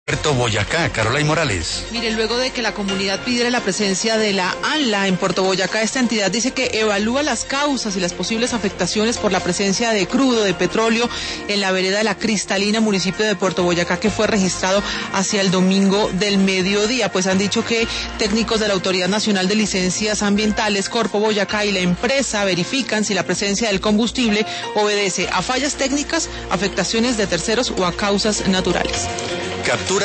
Puerto Boyacá, Carolina Morales. Mire, luego de que la comunidad pidiera la presencia de la ANLA en Puerto Boyacá, esta entidad dice que evalúa las causas y las posibles afectaciones por la presencia de crudo, de petróleo, en la vereda de La Cristalina, municipio de Puerto Boyacá, que fue registrado hacia el domingo del mediodía. Pues han dicho que técnicos de la Autoridad Nacional de Licencias Ambientales, Corpo Boyacá, y la empresa verifican si la presencia del combustible obedece a fallas técnicas, afectaciones de terceros o a causas naturales. Captura